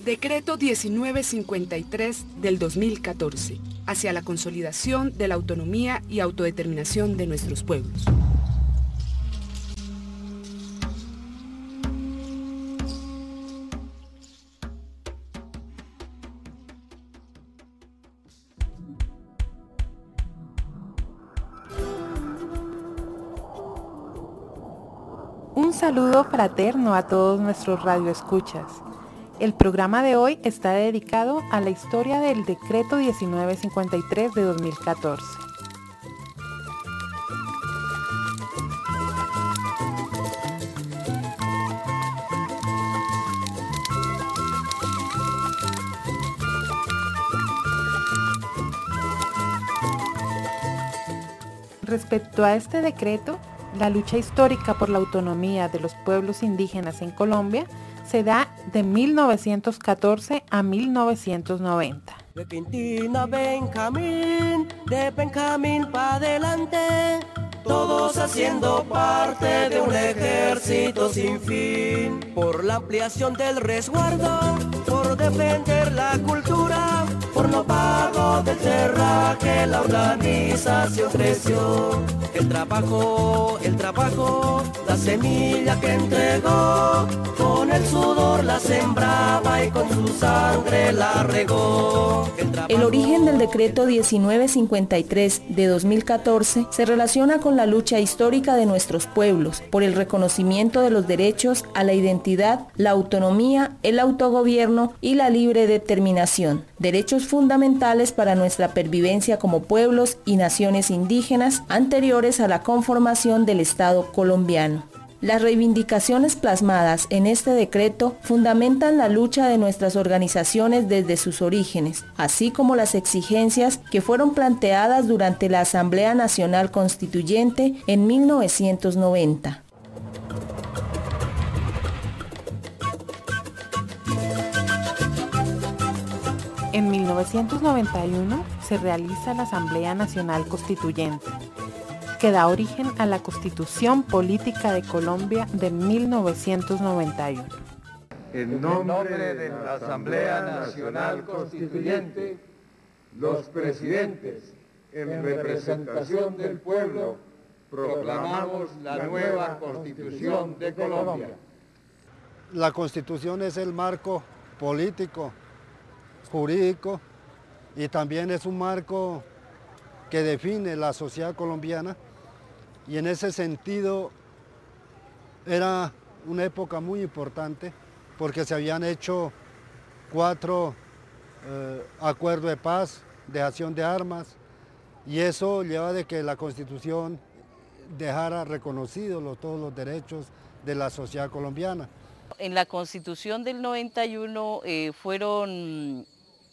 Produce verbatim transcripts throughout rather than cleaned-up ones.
Decreto diecinueve cincuenta y tres del dos mil catorce, hacia la consolidación de la autonomía y autodeterminación de nuestros pueblos. Un saludo fraterno a todos nuestros radioescuchas. El programa de hoy está dedicado a la historia del Decreto diecinueve cincuenta y tres de dos mil catorce. Respecto a este decreto, la lucha histórica por la autonomía de los pueblos indígenas en Colombia se da de mil novecientos catorce a mil novecientos noventa. De Quintina Benjamín, de Benjamín pa' adelante, todos haciendo parte de un ejército sin fin. Por la ampliación del resguardo, por defender la cultura, por no pago del terraje, la organización creció. El trabajo, el trabajo, la semilla que entregó, con el sudor la sembraba y con su sangre la regó. El, el origen del decreto diecinueve cincuenta y tres de dos mil catorce se relaciona con la lucha histórica de nuestros pueblos por el reconocimiento de los derechos a la identidad, la autonomía, el autogobierno y la libre determinación, derechos fundamentales para nuestra pervivencia como pueblos y naciones indígenas anteriores a la conformación del Estado colombiano. Las reivindicaciones plasmadas en este decreto fundamentan la lucha de nuestras organizaciones desde sus orígenes, así como las exigencias que fueron planteadas durante la Asamblea Nacional Constituyente en mil novecientos noventa. En mil novecientos noventa y uno se realiza la Asamblea Nacional Constituyente, que da origen a la Constitución Política de Colombia de mil novecientos noventa y uno. En nombre de la Asamblea Nacional Constituyente, los presidentes, en representación del pueblo, proclamamos la nueva Constitución de Colombia. La Constitución es el marco político, jurídico, y también es un marco que define la sociedad colombiana. Y en ese sentido era una época muy importante porque se habían hecho cuatro eh, acuerdos de paz, dejación de armas, y eso lleva de que la Constitución dejara reconocidos los, todos los derechos de la sociedad colombiana. En la Constitución del noventa y uno eh, fueron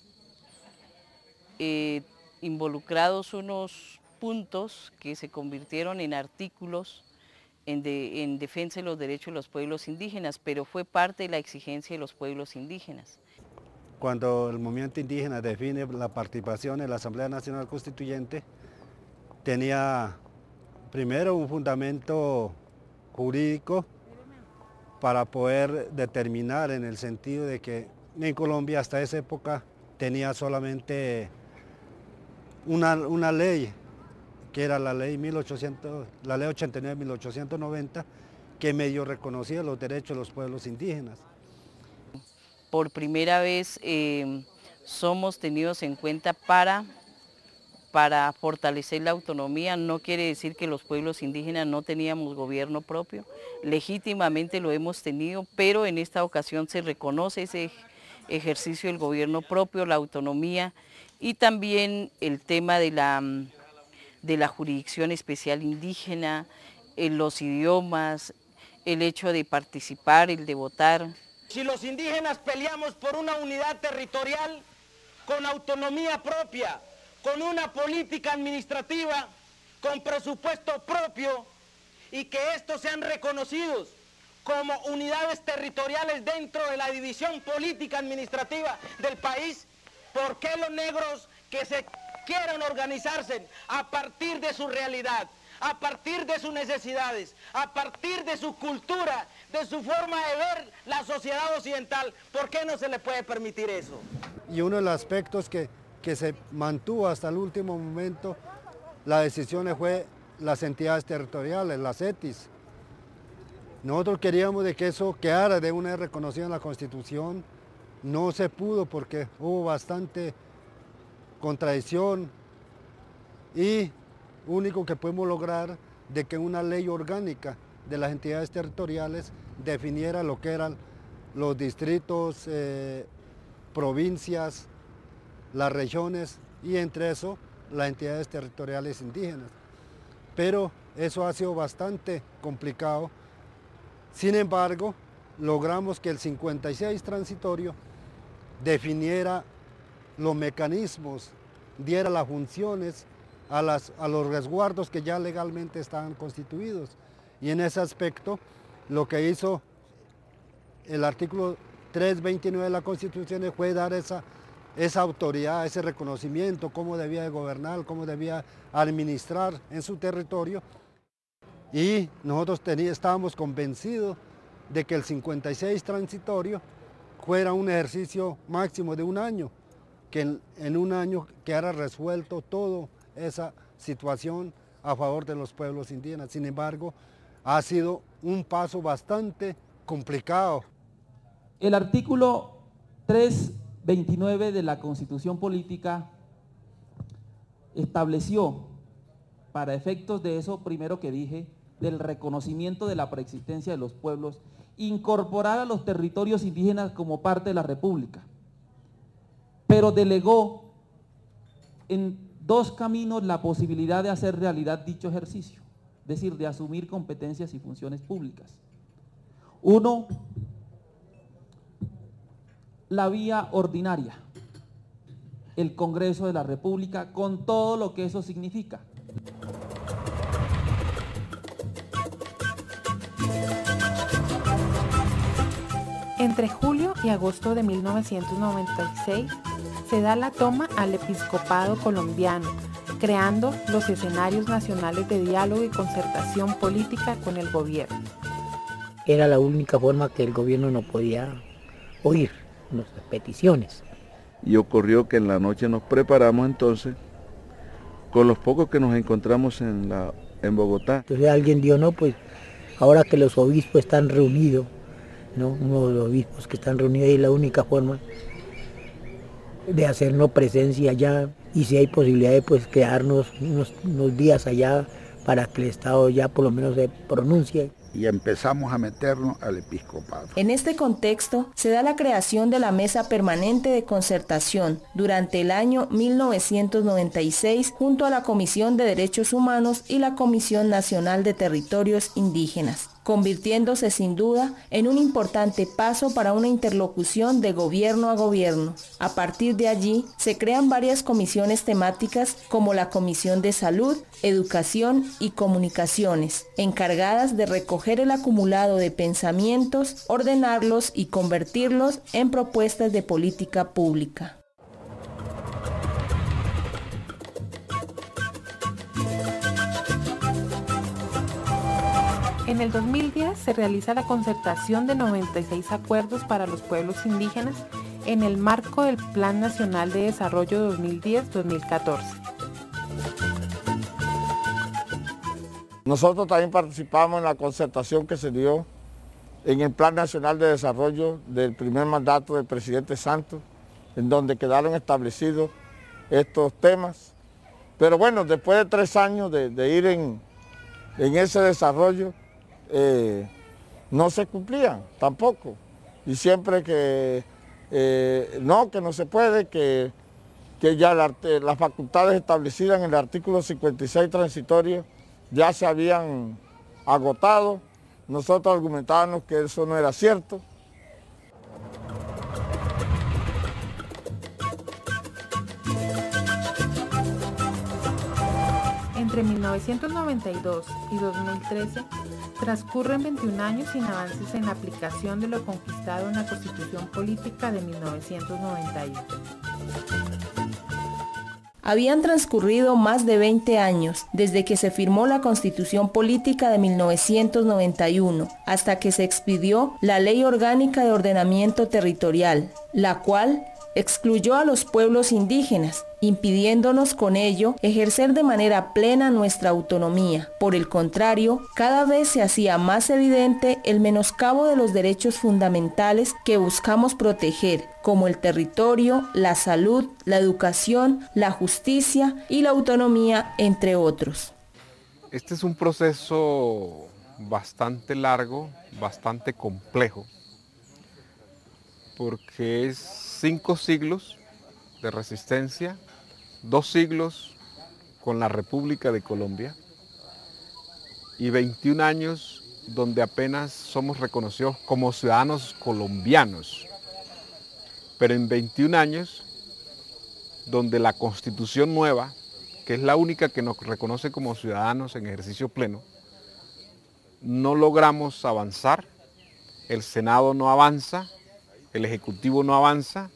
eh, involucrados unos puntos que se convirtieron en artículos en, de, en defensa de los derechos de los pueblos indígenas, pero fue parte de la exigencia de los pueblos indígenas. Cuando el movimiento indígena define la participación en la Asamblea Nacional Constituyente, tenía primero un fundamento jurídico para poder determinar en el sentido de que en Colombia hasta esa época tenía solamente una, una ley, que era la ley, mil ochocientos, la ley ochenta y nueve de mil ochocientos noventa, que medio reconocía los derechos de los pueblos indígenas. Por primera vez eh, somos tenidos en cuenta para, para fortalecer la autonomía. No quiere decir que los pueblos indígenas no teníamos gobierno propio, legítimamente lo hemos tenido, pero en esta ocasión se reconoce ese ejercicio del gobierno propio, la autonomía y también el tema de la de la jurisdicción especial indígena, en los idiomas, el hecho de participar, el de votar. Si los indígenas peleamos por una unidad territorial con autonomía propia, con una política administrativa, con presupuesto propio y que estos sean reconocidos como unidades territoriales dentro de la división política administrativa del país, ¿por qué los negros que se quieran organizarse a partir de su realidad, a partir de sus necesidades, a partir de su cultura, de su forma de ver la sociedad occidental. ¿Por qué no se le puede permitir eso? Y uno de los aspectos que, que se mantuvo hasta el último momento, la decisión fue las entidades territoriales, las E T I S. Nosotros queríamos de que eso quedara de una vez reconocido en la Constitución. No se pudo porque hubo bastante contradicción y único que podemos lograr de que una ley orgánica de las entidades territoriales definiera lo que eran los distritos, eh, provincias, las regiones y entre eso las entidades territoriales indígenas. Pero eso ha sido bastante complicado. Sin embargo, logramos que el cincuenta y seis transitorio definiera los mecanismos, diera las funciones a, las, a los resguardos que ya legalmente estaban constituidos. Y en ese aspecto, lo que hizo el artículo trescientos veintinueve de la Constitución fue dar esa, esa autoridad, ese reconocimiento, cómo debía de gobernar, cómo debía administrar en su territorio. Y nosotros teníamos, estábamos convencidos de que el cincuenta y seis transitorio fuera un ejercicio máximo de un año, que en, en un año quedara resuelto toda esa situación a favor de los pueblos indígenas. Sin embargo, ha sido un paso bastante complicado. El artículo trescientos veintinueve de la Constitución Política estableció, para efectos de eso primero que dije, del reconocimiento de la preexistencia de los pueblos, incorporar a los territorios indígenas como parte de la República, pero delegó en dos caminos la posibilidad de hacer realidad dicho ejercicio, es decir, de asumir competencias y funciones públicas. Uno, la vía ordinaria, el Congreso de la República, con todo lo que eso significa. Entre julio y agosto de mil novecientos noventa y seis se da la toma al episcopado colombiano, creando los escenarios nacionales de diálogo y concertación política con el gobierno. Era la única forma que el gobierno no podía oír nuestras peticiones. Y ocurrió que en la noche nos preparamos entonces con los pocos que nos encontramos en, la, en Bogotá. Entonces alguien dijo, no, pues ahora que los obispos están reunidos, ¿no? Uno de los obispos que están reunidos, y la única forma de hacernos presencia allá, y si hay posibilidad de pues quedarnos unos, unos días allá para que el Estado ya por lo menos se pronuncie. Y empezamos a meternos al episcopado. En este contexto se da la creación de la Mesa Permanente de Concertación durante el año mil novecientos noventa y seis junto a la Comisión de Derechos Humanos y la Comisión Nacional de Territorios Indígenas, convirtiéndose sin duda en un importante paso para una interlocución de gobierno a gobierno. A partir de allí se crean varias comisiones temáticas como la Comisión de Salud, Educación y Comunicaciones, encargadas de recoger el acumulado de pensamientos, ordenarlos y convertirlos en propuestas de política pública. En el dos mil diez se realiza la concertación de noventa y seis acuerdos para los pueblos indígenas en el marco del Plan Nacional de Desarrollo dos mil diez a dos mil catorce. Nosotros también participamos en la concertación que se dio en el Plan Nacional de Desarrollo del primer mandato del presidente Santos, en donde quedaron establecidos estos temas. Pero bueno, después de tres años de, de ir en, en ese desarrollo, Eh, no se cumplían tampoco, y siempre que eh, no, que no se puede, que, que ya la, las facultades establecidas en el artículo cincuenta y seis transitorio ya se habían agotado. Nosotros argumentábamos que eso no era cierto. Entre mil novecientos noventa y dos y dos mil trece transcurren veintiún años sin avances en la aplicación de lo conquistado en la Constitución Política de mil novecientos noventa y uno. Habían transcurrido más de veinte años desde que se firmó la Constitución Política de mil novecientos noventa y uno hasta que se expidió la Ley Orgánica de Ordenamiento Territorial, la cual excluyó a los pueblos indígenas, impidiéndonos con ello ejercer de manera plena nuestra autonomía. Por el contrario, cada vez se hacía más evidente el menoscabo de los derechos fundamentales que buscamos proteger, como el territorio, la salud, la educación, la justicia y la autonomía, entre otros. Este es un proceso bastante largo, bastante complejo, porque es cinco siglos de resistencia, dos siglos con la República de Colombia y veintiún años donde apenas somos reconocidos como ciudadanos colombianos. Pero en veintiún años donde la Constitución nueva, que es la única que nos reconoce como ciudadanos en ejercicio pleno, no logramos avanzar, el Senado no avanza, el Ejecutivo no avanza.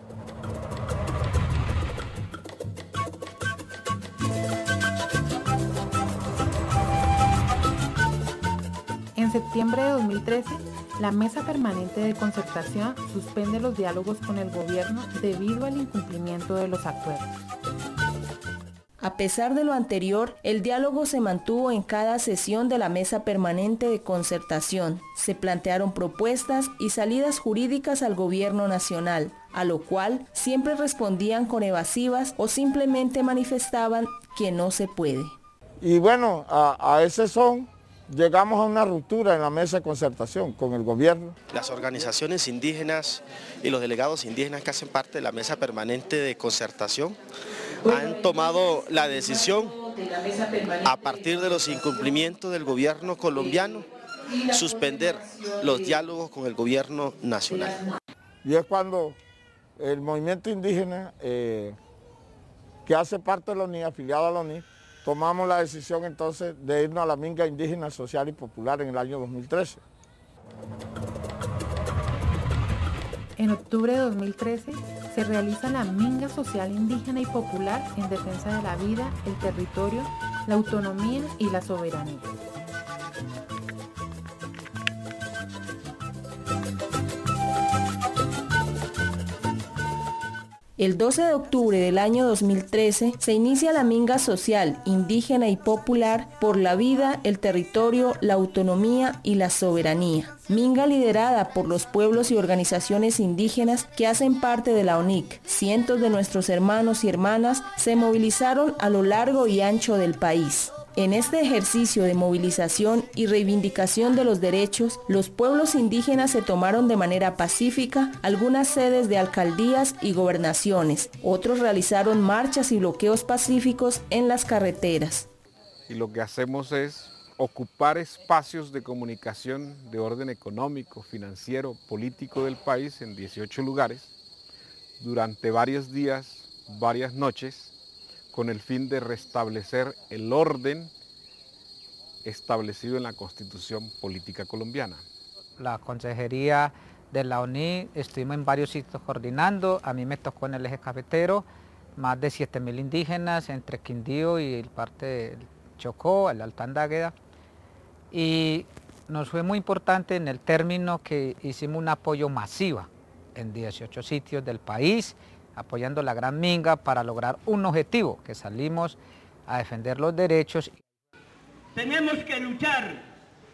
En septiembre de dos mil trece, la Mesa Permanente de Concertación suspende los diálogos con el gobierno debido al incumplimiento de los acuerdos. A pesar de lo anterior, el diálogo se mantuvo en cada sesión de la Mesa Permanente de Concertación. Se plantearon propuestas y salidas jurídicas al gobierno nacional, a lo cual siempre respondían con evasivas o simplemente manifestaban que no se puede. Y bueno, a, a ese son llegamos a una ruptura en la mesa de concertación con el gobierno. Las organizaciones indígenas y los delegados indígenas que hacen parte de la mesa permanente de concertación han tomado la decisión, a partir de los incumplimientos del gobierno colombiano, suspender los diálogos con el gobierno nacional. Y es cuando el movimiento indígena, eh, que hace parte de la O N I, afiliado a la O N I, tomamos la decisión entonces de irnos a la Minga Indígena Social y Popular en el año dos mil trece. En octubre de dos mil trece se realiza la Minga Social Indígena y Popular en defensa de la vida, el territorio, la autonomía y la soberanía. El doce de octubre del año dos mil trece se inicia la Minga Social, Indígena y Popular por la vida, el territorio, la autonomía y la soberanía. Minga liderada por los pueblos y organizaciones indígenas que hacen parte de la O N I C. Cientos de nuestros hermanos y hermanas se movilizaron a lo largo y ancho del país. En este ejercicio de movilización y reivindicación de los derechos, los pueblos indígenas se tomaron de manera pacífica algunas sedes de alcaldías y gobernaciones. Otros realizaron marchas y bloqueos pacíficos en las carreteras. Y lo que hacemos es ocupar espacios de comunicación de orden económico, financiero, político del país en dieciocho lugares, durante varios días, varias noches, con el fin de restablecer el orden establecido en la Constitución Política Colombiana. La Consejería de la O N I estuvimos en varios sitios coordinando, a mí me tocó en el eje cafetero, más de siete mil indígenas entre Quindío y el parte del Chocó, el Alto Andágueda, y nos fue muy importante en el término que hicimos un apoyo masivo en dieciocho sitios del país, apoyando la Gran Minga para lograr un objetivo, que salimos a defender los derechos. Tenemos que luchar.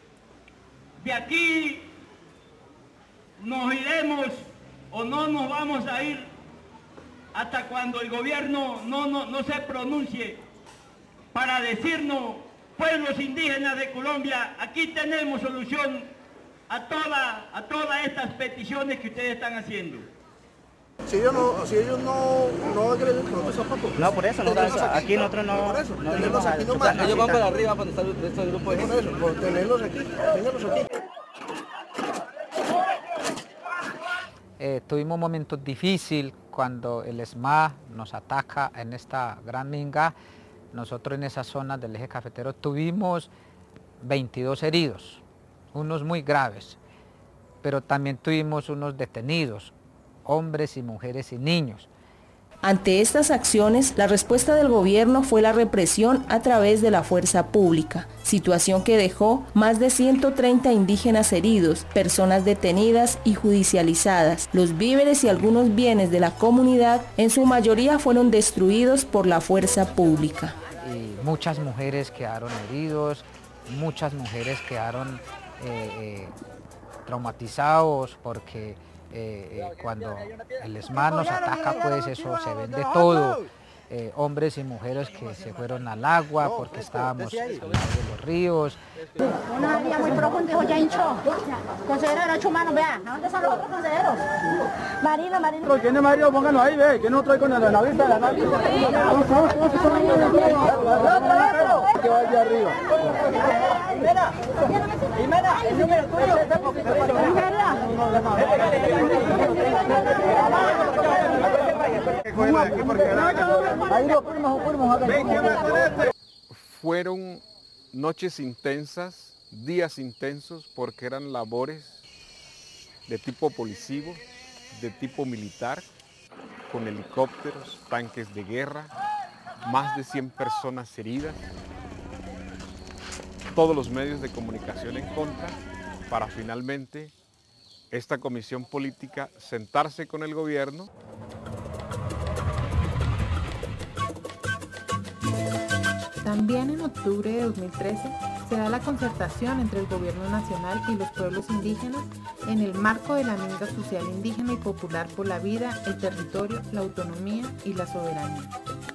De aquí nos iremos o no nos vamos a ir hasta cuando el gobierno no, no, no se pronuncie para decirnos, pueblos indígenas de Colombia, aquí tenemos solución a, toda, a todas estas peticiones que ustedes están haciendo. Si ellos no, si ellos no, no agreden, nosotros zapatos. No, por eso, nosotros, aquí, aquí nosotros no... Por eso, no tenerlos aquí nomás. Ellos van para arriba cuando está el resto del grupo. Por eso, por tenerlos aquí, tenerlos aquí. Eh, tuvimos momentos difíciles cuando el E S M A nos ataca en esta Gran Minga. Nosotros en esa zona del eje cafetero tuvimos veintidós heridos, unos muy graves, pero también tuvimos unos detenidos, hombres y mujeres y niños. Ante estas acciones, la respuesta del gobierno fue la represión a través de la fuerza pública, situación que dejó más de ciento treinta indígenas heridos, personas detenidas y judicializadas. Los víveres y algunos bienes de la comunidad, en su mayoría, fueron destruidos por la fuerza pública. Y muchas mujeres quedaron heridos, muchas mujeres quedaron eh, eh, traumatizados porque Eh, eh, cuando el ESMAD nos ataca, pues eso se ven de todo, eh, hombres y mujeres que se fueron al agua porque estábamos al lado de los ríos. Una área muy profunda, ya hinchó. Consejero de Derechos Humanos, vea, ¿a dónde son los otros consejeros? Marina, Marina. ¿Quién es Mario? Pónganlo ahí, ve, que no trae con la navista, la navista. Que va allá arriba. Jimena, Jimena, el número tuyo. Fueron noches intensas, días intensos, porque eran labores de tipo policivo, de tipo militar, con helicópteros, tanques de guerra, más de cien personas heridas, todos los medios de comunicación en contra, para finalmente esta comisión política sentarse con el gobierno. También en octubre de dos mil trece se da la concertación entre el Gobierno Nacional y los pueblos indígenas en el marco de la Minga Social Indígena y Popular por la Vida, el Territorio, la Autonomía y la Soberanía.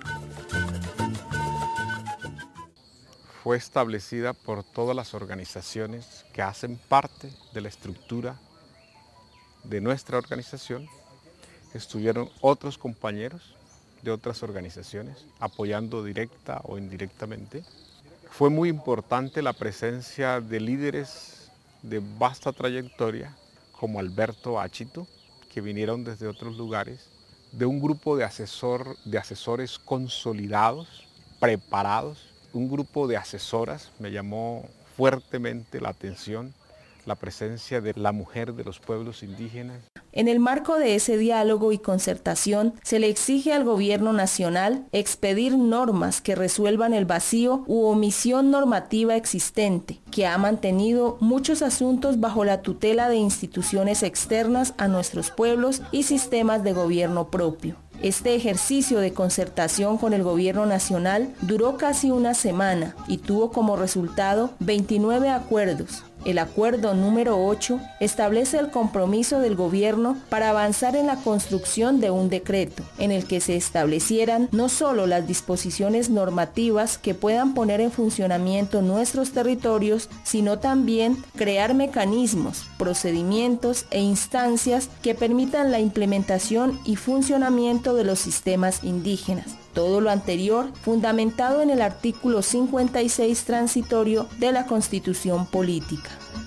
Fue establecida por todas las organizaciones que hacen parte de la estructura de nuestra organización. Estuvieron otros compañeros de otras organizaciones apoyando directa o indirectamente. Fue muy importante la presencia de líderes de vasta trayectoria como Alberto Achito, que vinieron desde otros lugares, de un grupo de, asesor, de asesores consolidados, preparados, un grupo de asesoras. Me llamó fuertemente la atención la presencia de la mujer de los pueblos indígenas. En el marco de ese diálogo y concertación, se le exige al gobierno nacional expedir normas que resuelvan el vacío u omisión normativa existente, que ha mantenido muchos asuntos bajo la tutela de instituciones externas a nuestros pueblos y sistemas de gobierno propio. Este ejercicio de concertación con el gobierno nacional duró casi una semana y tuvo como resultado veintinueve acuerdos. El acuerdo número ocho establece el compromiso del gobierno para avanzar en la construcción de un decreto, en el que se establecieran no solo las disposiciones normativas que puedan poner en funcionamiento nuestros territorios, sino también crear mecanismos, procedimientos e instancias que permitan la implementación y funcionamiento de los sistemas indígenas. Todo lo anterior fundamentado en el artículo cincuenta y seis transitorio de la Constitución Política.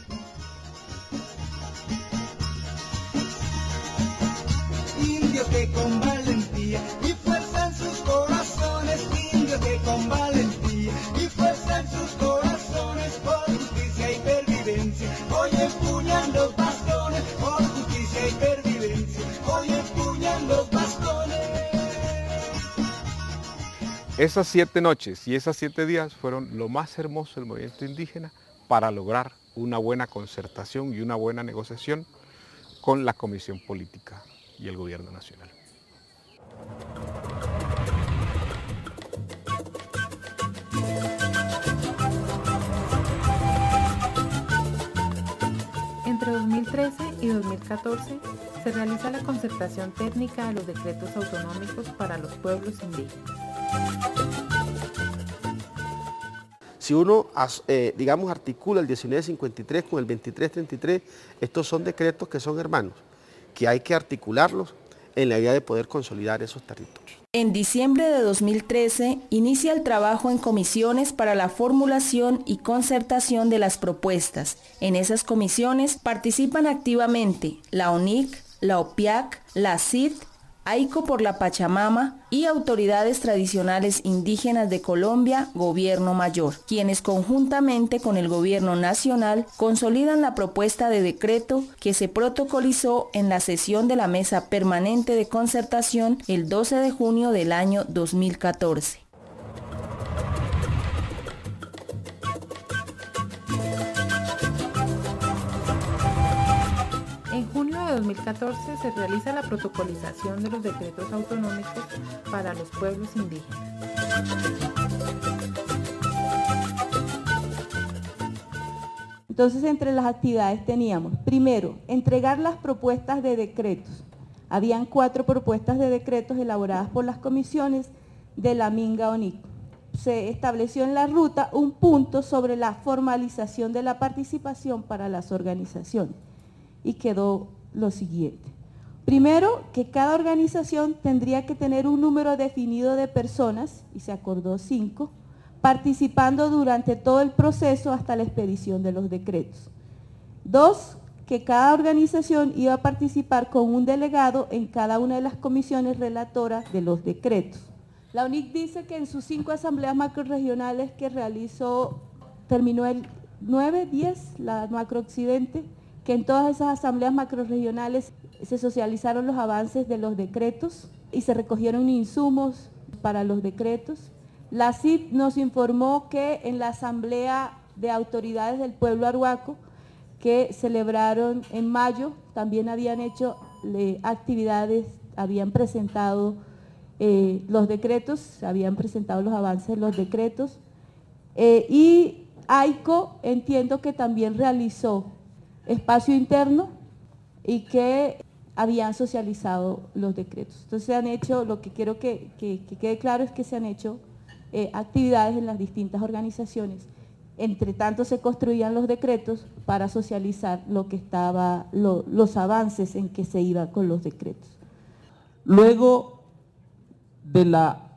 Indios que con valentía y fuerza en sus corazones, indios que con valentía y fuerza en sus corazones, por justicia y pervivencia, hoy empuñan los bastones, por justicia y pervivencia, hoy empuñan los bastones. Esas siete noches y esos siete días fueron lo más hermoso del movimiento indígena para lograr una buena concertación y una buena negociación con la Comisión Política y el Gobierno Nacional. Entre dos mil trece y dos mil catorce se realiza la concertación técnica de los decretos autonómicos para los pueblos indígenas. Si uno, eh, digamos, articula el diecinueve cincuenta y tres con el veintitrés treinta y tres, estos son decretos que son hermanos, que hay que articularlos en la idea de poder consolidar esos territorios. En diciembre de dos mil trece inicia el trabajo en comisiones para la formulación y concertación de las propuestas. En esas comisiones participan activamente la O N I C, la O P I A C, la C I D, AICO por la Pachamama y autoridades tradicionales indígenas de Colombia, Gobierno Mayor, quienes conjuntamente con el Gobierno Nacional consolidan la propuesta de decreto que se protocolizó en la sesión de la Mesa Permanente de Concertación el doce de junio del año dos mil catorce. En junio de dos mil catorce se realiza la protocolización de los decretos autonómicos para los pueblos indígenas. Entonces, entre las actividades teníamos, primero, entregar las propuestas de decretos. Habían cuatro propuestas de decretos elaboradas por las comisiones de la Minga O N I C. Se estableció en la ruta un punto sobre la formalización de la participación para las organizaciones. Y quedó lo siguiente. Primero, que cada organización tendría que tener un número definido de personas, y se acordó cinco, participando durante todo el proceso hasta la expedición de los decretos. Dos, que cada organización iba a participar con un delegado en cada una de las comisiones relatoras de los decretos. La U N I C dice que en sus cinco asambleas macrorregionales que realizó, terminó el nueve, diez, la macrooccidente, que en todas esas asambleas macrorregionales se socializaron los avances de los decretos y se recogieron insumos para los decretos. La C I D nos informó que en la asamblea de autoridades del pueblo arhuaco que celebraron en mayo también habían hecho eh, actividades, habían presentado eh, los decretos, habían presentado los avances de los decretos eh, y AICO entiendo que también realizó espacio interno y que habían socializado los decretos. Entonces se han hecho, lo que quiero que, que, que quede claro es que se han hecho eh, actividades en las distintas organizaciones. Entre tanto se construían los decretos para socializar lo que estaba, lo, los avances en que se iba con los decretos. Luego de la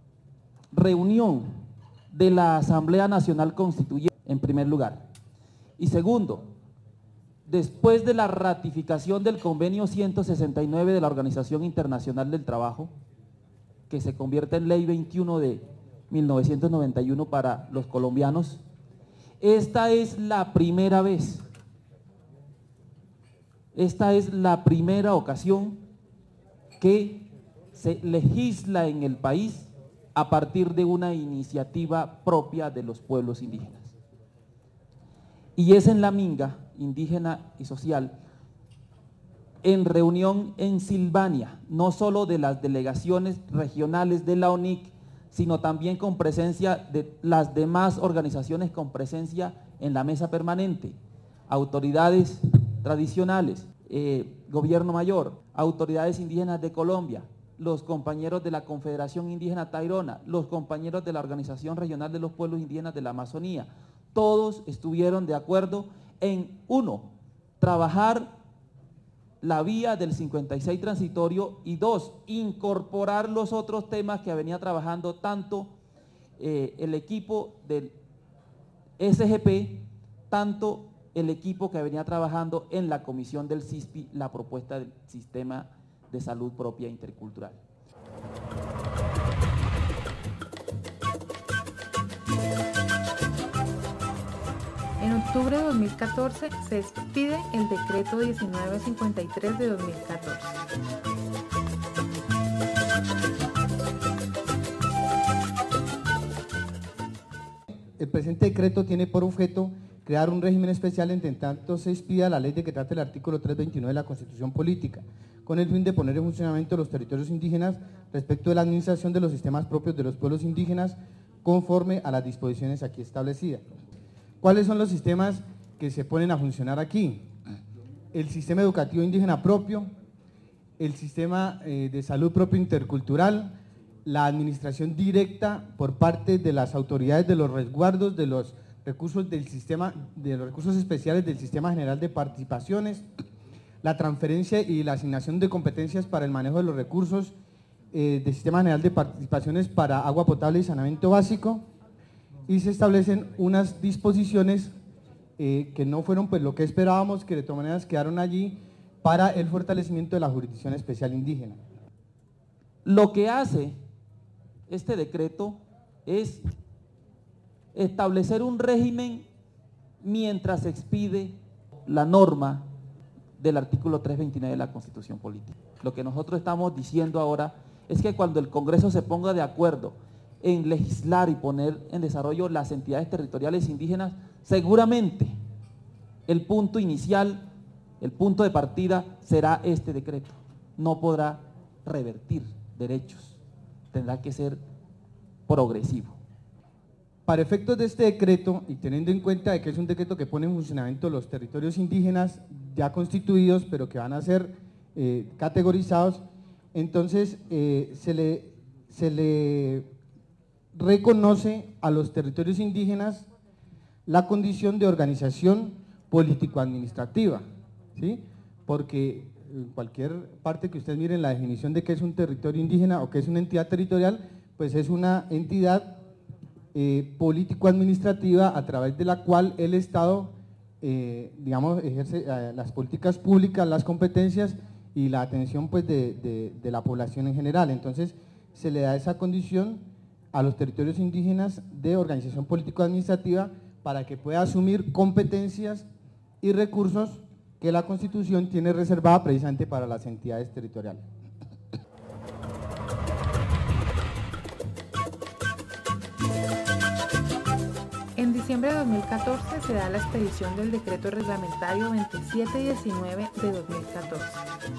reunión de la Asamblea Nacional Constituyente, en primer lugar, y segundo, después de la ratificación del convenio ciento sesenta y nueve de la Organización Internacional del Trabajo, que se convierte en ley veintiuno de mil novecientos noventa y uno para los colombianos, esta es la primera vez, esta es la primera ocasión que se legisla en el país a partir de una iniciativa propia de los pueblos indígenas. Y es en la Minga indígena y social, en reunión en Silvania, no solo de las delegaciones regionales de la O N I C, sino también con presencia de las demás organizaciones con presencia en la mesa permanente, autoridades tradicionales, eh, Gobierno Mayor, autoridades indígenas de Colombia, los compañeros de la Confederación Indígena Tairona, los compañeros de la Organización Regional de los Pueblos Indígenas de la Amazonía, todos estuvieron de acuerdo en, uno, trabajar la vía del cincuenta y seis transitorio y dos, incorporar los otros temas que venía trabajando tanto eh, el equipo del S G P, tanto el equipo que venía trabajando en la comisión del C I S P I, la propuesta del Sistema de Salud Propia Intercultural. En octubre de dos mil catorce se expide el decreto diecinueve cincuenta y tres de dos mil catorce. El presente decreto tiene por objeto crear un régimen especial en tanto se expida la ley de que trata el artículo trescientos veintinueve de la Constitución Política, con el fin de poner en funcionamiento los territorios indígenas respecto de la administración de los sistemas propios de los pueblos indígenas conforme a las disposiciones aquí establecidas. ¿Cuáles son los sistemas que se ponen a funcionar aquí? El sistema educativo indígena propio, el sistema eh, de salud propio intercultural, la administración directa por parte de las autoridades de los resguardos de los recursos del sistema, de los recursos especiales del Sistema General de Participaciones, la transferencia y la asignación de competencias para el manejo de los recursos eh, del Sistema General de Participaciones para agua potable y saneamiento básico, y se establecen unas disposiciones eh, que no fueron pues lo que esperábamos, que de todas maneras quedaron allí para el fortalecimiento de la jurisdicción especial indígena. Lo que hace este decreto es establecer un régimen mientras se expide la norma del artículo trescientos veintinueve de la Constitución Política. Lo que nosotros estamos diciendo ahora es que cuando el Congreso se ponga de acuerdo en legislar y poner en desarrollo las entidades territoriales indígenas, seguramente el punto inicial, el punto de partida será este decreto. No podrá revertir derechos, tendrá que ser progresivo. Para efectos de este decreto, y teniendo en cuenta de que es un decreto que pone en funcionamiento los territorios indígenas ya constituidos, pero que van a ser eh, categorizados, entonces eh, se, le, se le reconoce a los territorios indígenas la condición de organización político-administrativa, ¿sí? Porque en cualquier parte que ustedes miren la definición de qué es un territorio indígena o qué es una entidad territorial, pues es una entidad Eh, político-administrativa a través de la cual el Estado, eh, digamos, ejerce eh, las políticas públicas, las competencias y la atención pues, de, de, de la población en general. Entonces, se le da esa condición a los territorios indígenas de organización político-administrativa para que pueda asumir competencias y recursos que la Constitución tiene reservada precisamente para las entidades territoriales. En diciembre de dos mil catorce se da la expedición del decreto reglamentario veintisiete diecinueve de dos mil catorce.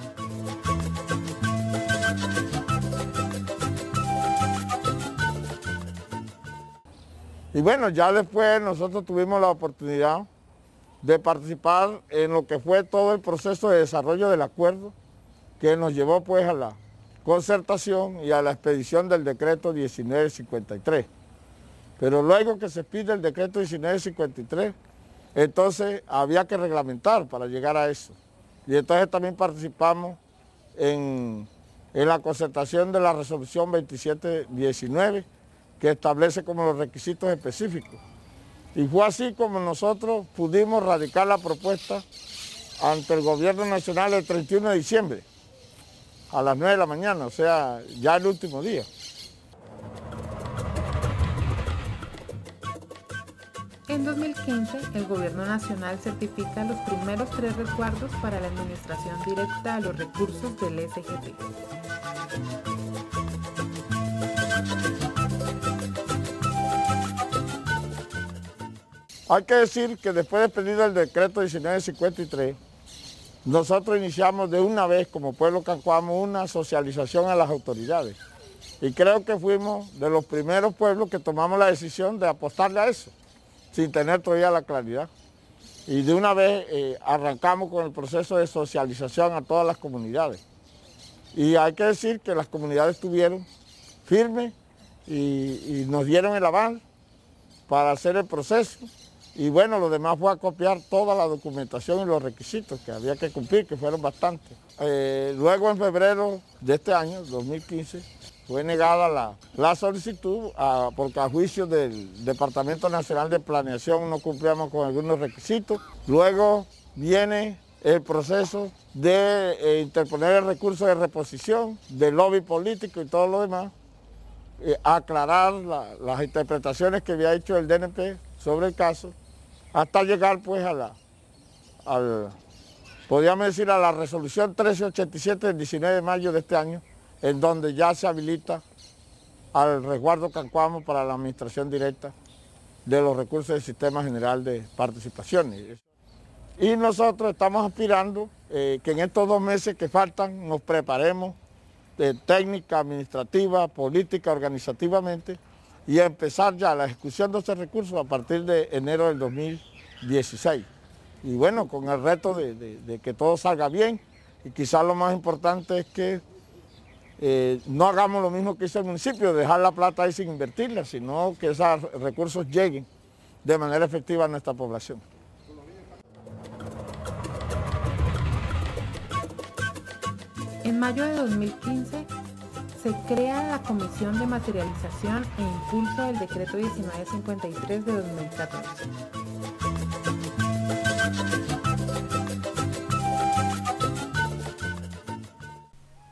Y bueno, ya después nosotros tuvimos la oportunidad de participar en lo que fue todo el proceso de desarrollo del acuerdo que nos llevó pues a la concertación y a la expedición del decreto diecinueve cincuenta y tres. Pero luego que se pide el decreto diecinueve cincuenta y tres, entonces había que reglamentar para llegar a eso. Y entonces también participamos en, en la concertación de la resolución veintisiete diecinueve, que establece como los requisitos específicos. Y fue así como nosotros pudimos radicar la propuesta ante el gobierno nacional el treinta y uno de diciembre, a las nueve de la mañana, o sea, ya el último día. En dos mil quince, el Gobierno Nacional certifica los primeros tres resguardos para la administración directa de los recursos del S G T. Hay que decir que después de pedido el decreto diecinueve cincuenta y tres, nosotros iniciamos de una vez como pueblo cancuamo una socialización a las autoridades. Y creo que fuimos de los primeros pueblos que tomamos la decisión de apostarle a eso, sin tener todavía la claridad. Y de una vez eh, arrancamos con el proceso de socialización a todas las comunidades. Y hay que decir que las comunidades estuvieron firmes y, y nos dieron el aval para hacer el proceso. Y bueno, lo demás fue a copiar toda la documentación y los requisitos que había que cumplir, que fueron bastantes. Eh, luego en febrero de este año, dos mil quince, fue negada la, la solicitud a, porque a juicio del Departamento Nacional de Planeación no cumplíamos con algunos requisitos. Luego viene el proceso de eh, interponer el recurso de reposición, de lobby político y todo lo demás, eh, aclarar la, las interpretaciones que había hecho el D N P sobre el caso, hasta llegar pues a la, al, podríamos decir a la resolución trece ochenta y siete del diecinueve de mayo de este año, en donde ya se habilita al resguardo cancuamo para la administración directa de los recursos del Sistema General de Participaciones. Y nosotros estamos aspirando eh, que en estos dos meses que faltan nos preparemos de técnica, administrativa, política, organizativamente, y a empezar ya la ejecución de estos recursos a partir de enero del dos mil dieciséis. Y bueno, con el reto de, de, de que todo salga bien, y quizás lo más importante es que Eh, no hagamos lo mismo que hizo el municipio, dejar la plata ahí sin invertirla, sino que esos recursos lleguen de manera efectiva a nuestra población. En mayo de dos mil quince se crea la Comisión de Materialización e Impulso del Decreto diecinueve cincuenta y tres de dos mil catorce.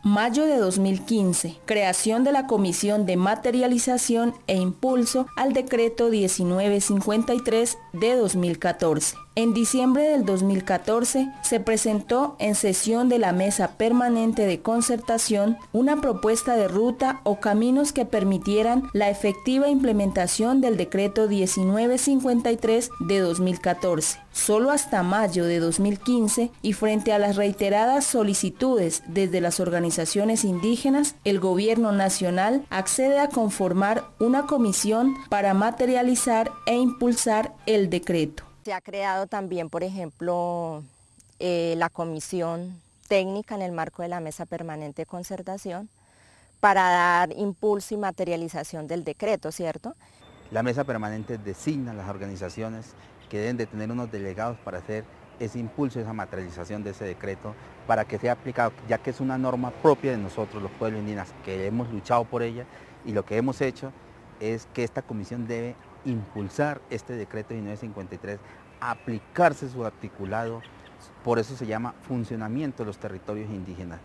Mayo de dos mil quince, creación de la Comisión de Materialización e Impulso al Decreto diecinueve cincuenta y tres de dos mil catorce. En diciembre del dos mil catorce se presentó en sesión de la Mesa Permanente de Concertación una propuesta de ruta o caminos que permitieran la efectiva implementación del Decreto diecinueve cincuenta y tres de dos mil catorce. Solo hasta mayo de dos mil quince y frente a las reiteradas solicitudes desde las organizaciones indígenas, el Gobierno Nacional accede a conformar una comisión para materializar e impulsar el decreto. Se ha creado también, por ejemplo, eh, la comisión técnica en el marco de la Mesa Permanente de Concertación para dar impulso y materialización del decreto, ¿cierto? La Mesa Permanente designa las organizaciones que deben de tener unos delegados para hacer ese impulso, esa materialización de ese decreto, para que sea aplicado, ya que es una norma propia de nosotros, los pueblos indígenas, que hemos luchado por ella, y lo que hemos hecho es que esta comisión debe impulsar este decreto diecinueve cincuenta y tres, aplicarse su articulado, por eso se llama funcionamiento de los territorios indígenas.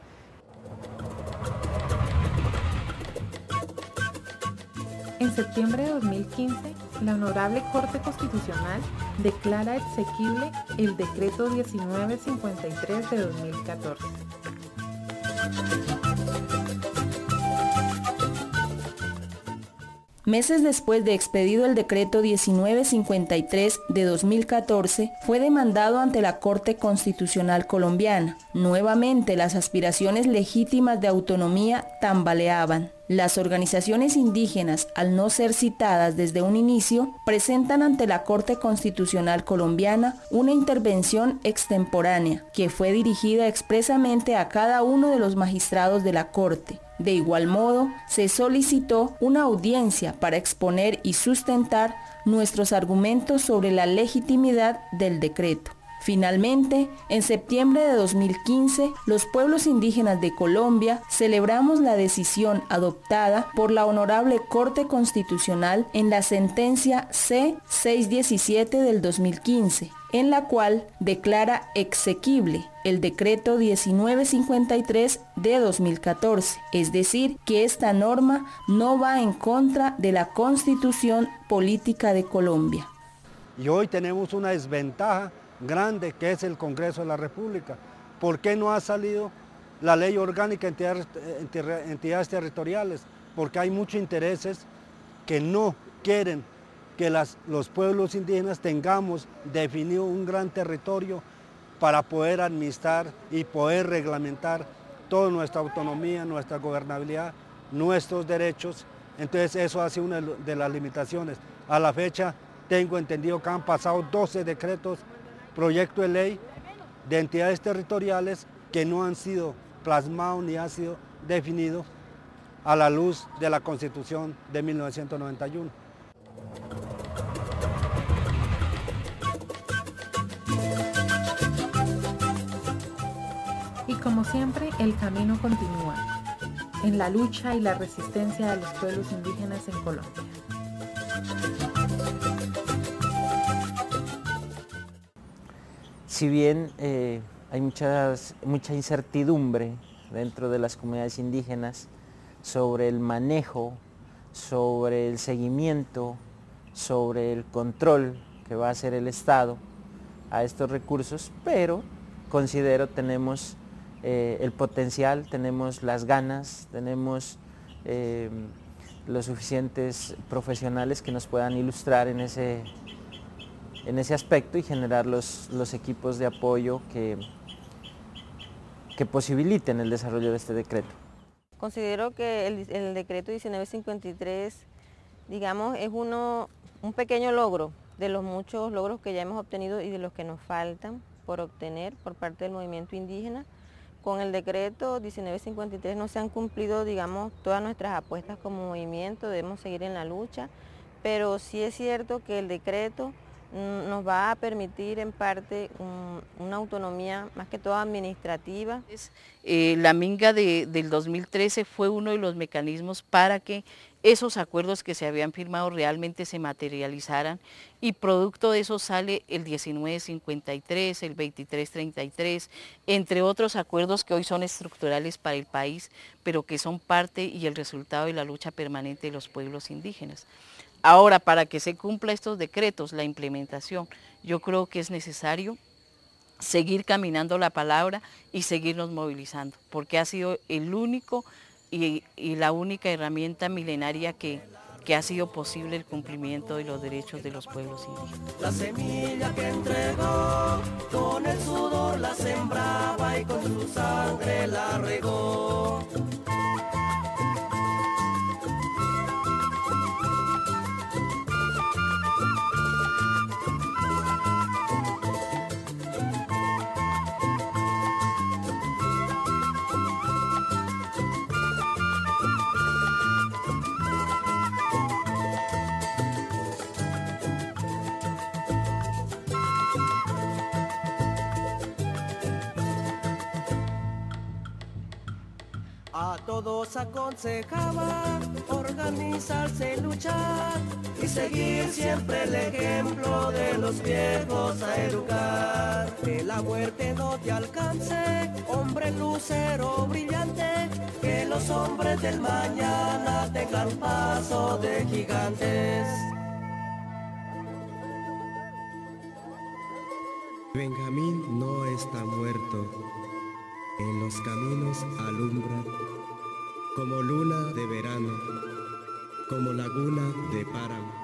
En septiembre de dos mil quince, la Honorable Corte Constitucional declara exequible el Decreto diecinueve cincuenta y tres de dos mil catorce. Meses después de expedido el decreto diecinueve cincuenta y tres de dos mil catorce, fue demandado ante la Corte Constitucional colombiana. Nuevamente las aspiraciones legítimas de autonomía tambaleaban. Las organizaciones indígenas, al no ser citadas desde un inicio, presentan ante la Corte Constitucional colombiana una intervención extemporánea que fue dirigida expresamente a cada uno de los magistrados de la Corte. De igual modo, se solicitó una audiencia para exponer y sustentar nuestros argumentos sobre la legitimidad del decreto. Finalmente, en septiembre de dos mil quince, los pueblos indígenas de Colombia celebramos la decisión adoptada por la Honorable Corte Constitucional en la sentencia C seiscientos diecisiete del dos mil quince, en la cual declara exequible el decreto diecinueve cincuenta y tres de dos mil catorce, es decir, que esta norma no va en contra de la Constitución Política de Colombia. Y hoy tenemos una desventaja grande que es el Congreso de la República. ¿Por qué no ha salido la ley orgánica de entidades, entidades territoriales? Porque hay muchos intereses que no quieren que las, los pueblos indígenas tengamos definido un gran territorio para poder administrar y poder reglamentar toda nuestra autonomía, nuestra gobernabilidad, nuestros derechos. Entonces eso ha sido una de las limitaciones. A la fecha tengo entendido que han pasado doce decretos, proyecto de ley de entidades territoriales que no han sido plasmados ni han sido definidos a la luz de la Constitución de mil novecientos noventa y uno. Y como siempre, el camino continúa en la lucha y la resistencia de los pueblos indígenas en Colombia. Si bien eh, hay muchas, mucha incertidumbre dentro de las comunidades indígenas sobre el manejo, sobre el seguimiento, sobre el control que va a hacer el Estado a estos recursos, pero considero tenemos eh, el potencial, tenemos las ganas, tenemos eh, los suficientes profesionales que nos puedan ilustrar en ese en ese aspecto y generar los, los equipos de apoyo que, que posibiliten el desarrollo de este decreto. Considero que el, el decreto diecinueve cincuenta y tres, digamos, es uno, un pequeño logro de los muchos logros que ya hemos obtenido y de los que nos faltan por obtener por parte del movimiento indígena. Con el decreto diecinueve cincuenta y tres no se han cumplido, digamos, todas nuestras apuestas como movimiento, debemos seguir en la lucha, pero sí es cierto que el decreto nos va a permitir en parte un, una autonomía más que todo administrativa. Eh, la Minga de, del dos mil trece fue uno de los mecanismos para que esos acuerdos que se habían firmado realmente se materializaran, y producto de eso sale el diecinueve cincuenta y tres, el veintitrés treinta y tres, entre otros acuerdos que hoy son estructurales para el país, pero que son parte y el resultado de la lucha permanente de los pueblos indígenas. Ahora, para que se cumpla estos decretos, la implementación, yo creo que es necesario seguir caminando la palabra y seguirnos movilizando, porque ha sido el único y, y la única herramienta milenaria que, que ha sido posible el cumplimiento de los derechos de los pueblos indígenas. La semilla que entregó, con el sudor la sembraba y con su sangre la regó. A todos aconsejaba organizarse y luchar y seguir siempre el ejemplo de los viejos a educar. Que la muerte no te alcance, hombre lucero brillante, que los hombres del mañana tengan paso de gigantes. Benjamín no está muerto, en los caminos alumbra, como luna de verano, como laguna de páramo.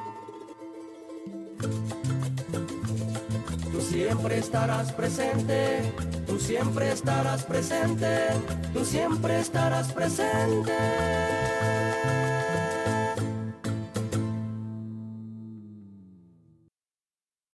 Tú siempre estarás presente, tú siempre estarás presente, tú siempre estarás presente.